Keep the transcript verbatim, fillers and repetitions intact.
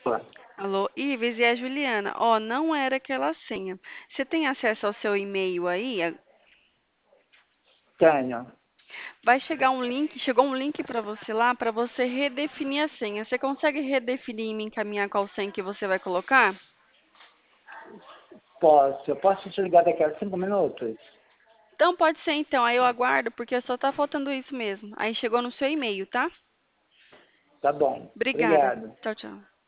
Alô, Ives, e a Juliana. Ó, não era aquela senha. Você tem acesso ao seu e-mail aí? A- Tenho. Vai chegar um link, chegou um link para você lá para você redefinir a senha. Você consegue redefinir e me encaminhar qual senha que você vai colocar? Posso. Eu posso te ligar daqui a cinco minutos? Então pode ser então, aí eu aguardo porque só tá faltando isso mesmo. Aí chegou no seu e-mail, tá? Tá bom. Obrigada. Obrigado. Tchau, tchau.